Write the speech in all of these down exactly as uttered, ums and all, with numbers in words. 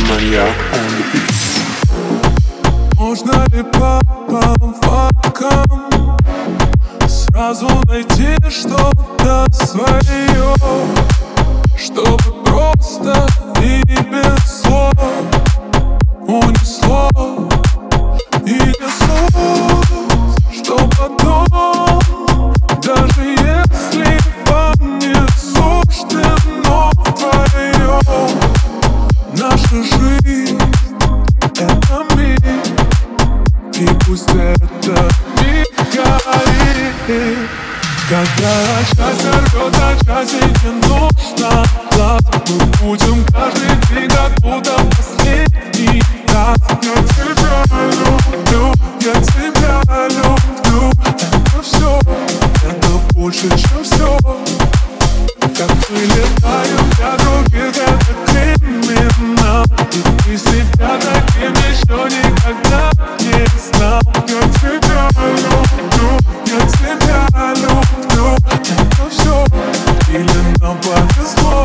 Мания on the beat. Можно ли по повадкам сразу найти что-то свое, чтобы просто и без слов унесло и несут, что потом, даже если вам не суждено вдвоем, наша жизнь — это миг, и пусть это миг горит. Когда счастье рвется, счастье не нужно глаз, мы будем каждый день как будто последний раз. Я тебя люблю, я тебя люблю. Это все, это больше, чем все. Как мы летаем для других, это криминал, и ты себя таким еще никогда не знал. Я тебя люблю, я тебя люблю. Это все, или нам повезло.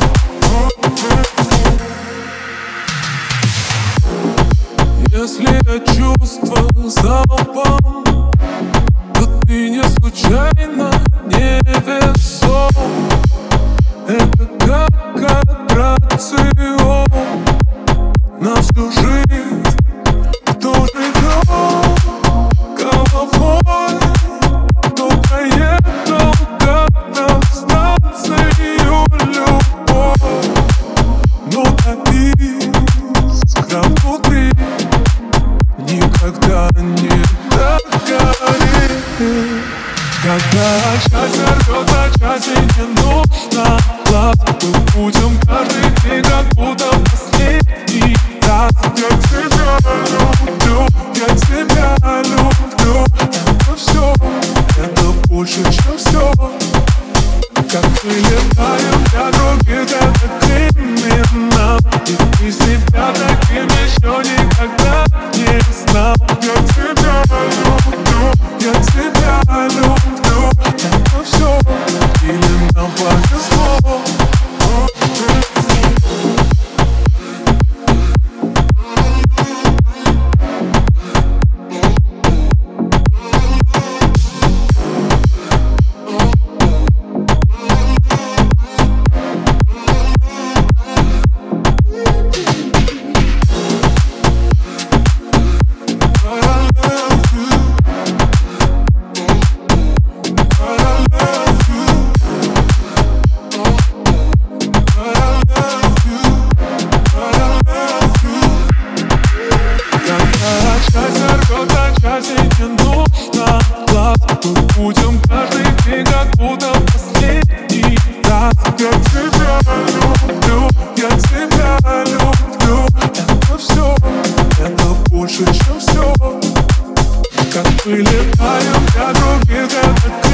Если я чувства залпом, то ты не случайно, не весом. Это как аттракцион на всю жизнь. Кто живет головой, кто проехал как-то станцию любовь, но так искра внутри никогда не догорит. Когда счастье рвется, счастье не нужно глаз, мы будем каждый день как будто последний раз. Я тебя люблю, я тебя люблю. Это все, это больше, чем все. Как мы летаем для других, это криминал, и ты себя таким еще никогда не знал. Я тебя люблю, я тебя люблю. Это все, или нам повезло. Счастье не нужно глаз, мы будем каждый день как будто последний раз. Я тебя люблю, я тебя люблю. Это все, это больше, чем все. Как мы летаем для других, это